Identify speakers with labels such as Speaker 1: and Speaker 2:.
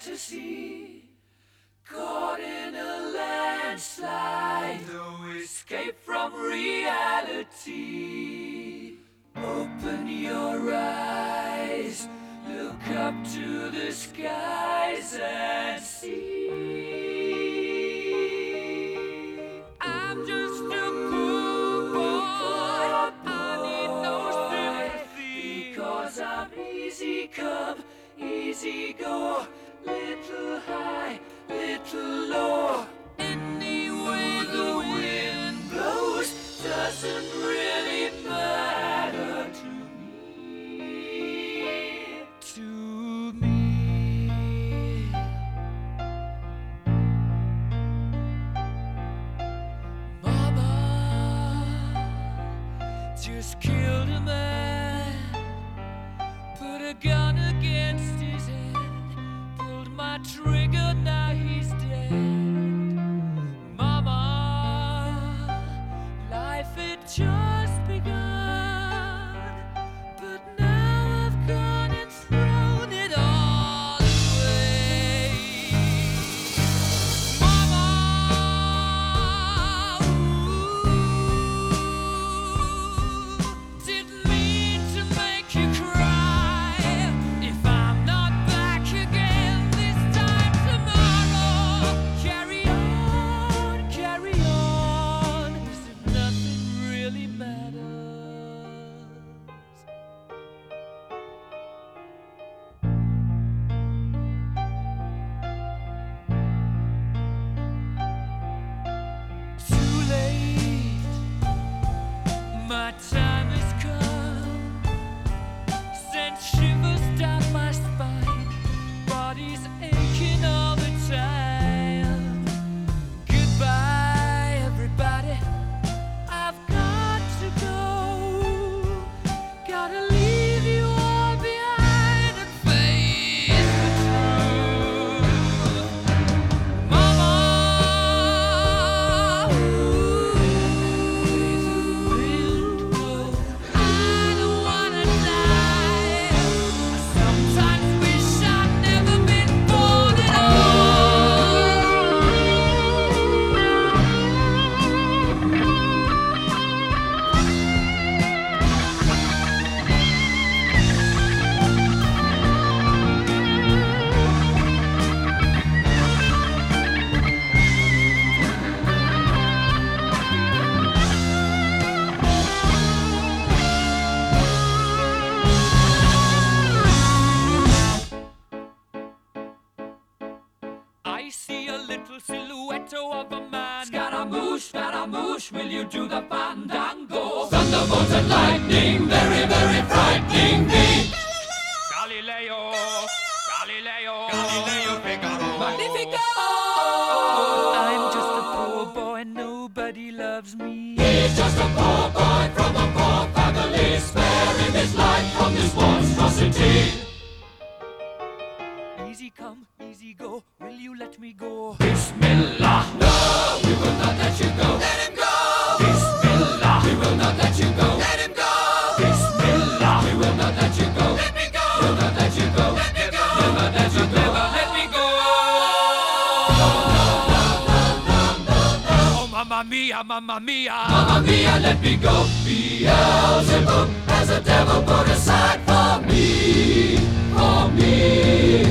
Speaker 1: fantasy, caught in a landslide, no escape from reality. Open your eyes, look up to the skies and see. I'm just a poor boy, I need no sympathy, because I'm easy come, easy go, little high, little low. Any way the wind blows doesn't really matter to me. To me. Mama just killed a man, put a gun against his head, pulled my trigger, now he's dead. Mama, life had just begun, but now I've gone and thrown it all away. Mama, didn't mean to make you cry. If I'm not back again this time tomorrow, carry on, as if nothing really matters. Too late, my time has come, sent shivers down my spine, body's aching all the time. Goodbye, everybody, I've got to go, gotta leave you all behind and face the truth. Mama, I don't wanna die. I sometimes wish I'd never been born at I see a little silhouette of a man. Scaramouche, will you do the fandango? Thunderbolts and lightning, very, very frightening me. Galileo, Figaro, Magnifico. I'm just a poor boy, nobody loves me. He's just a poor boy from a poor family, sparing his life from this monstrosity. Easy come, easy go, will you let me go? Bismillah, no, we will not let you go. Let him go. Bismillah, we will not let you go. Let him go. Bismillah, we will not let you go. Let me go. We'll not let you go. Let me go. Never let you go. Never let me go. Oh, mamma mia, mamma mia. Mamma mia, let me go. Beelzebub has a devil put aside for me, for me.